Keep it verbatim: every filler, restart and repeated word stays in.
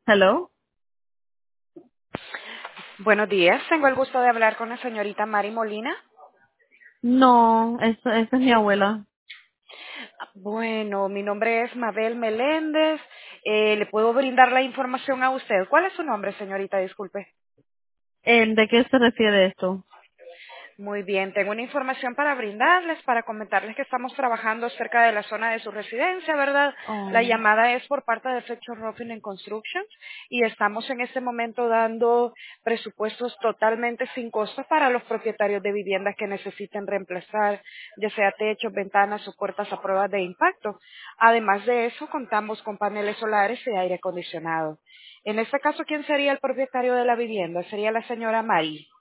Hello. Buenos días, tengo el gusto de hablar con la señorita Mari Molina. No, esa, esa es mi abuela. Bueno, mi nombre es Mabel Meléndez. Eh, ¿Le puedo brindar la información a usted? ¿Cuál es su nombre, señorita? Disculpe. Eh, ¿De qué se refiere esto? Muy bien, tengo una información para brindarles, para comentarles que estamos trabajando cerca de la zona de su residencia, ¿verdad? La Oh. llamada es por parte de Fletcher Roofing and Construction y estamos en este momento dando presupuestos totalmente sin costo para los propietarios de viviendas que necesiten reemplazar, ya sea techos, ventanas o puertas a prueba de impacto. Además de eso, contamos con paneles solares y aire acondicionado. En este caso, ¿quién sería el propietario de la vivienda? Sería la señora Mari.